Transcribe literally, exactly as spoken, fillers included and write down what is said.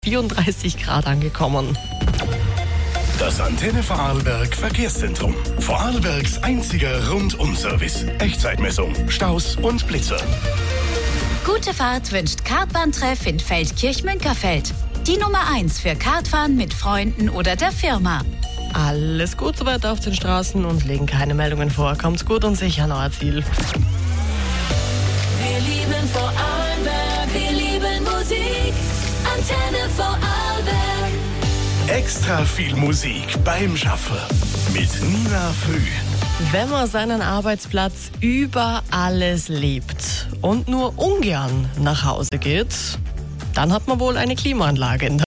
vierunddreißig Grad angekommen. Das Antenne Vorarlberg Verkehrszentrum. Vorarlbergs einziger Rundum-Service. Echtzeitmessung, Staus und Blitzer. Gute Fahrt wünscht Kartbahntreff in Feldkirch-Münkerfeld. Die Nummer eins für Kartfahren mit Freunden oder der Firma. Alles gut soweit auf den Straßen und legen keine Meldungen vor. Kommt's gut und sicher an euer Ziel. Wir lieben Vorarlberg, wir lieben Musik. Antenne Vorarlberg. Extra viel Musik beim Schaffen mit Nina Früh. Wenn man seinen Arbeitsplatz über alles liebt und nur ungern nach Hause geht, dann hat man wohl eine Klimaanlage in der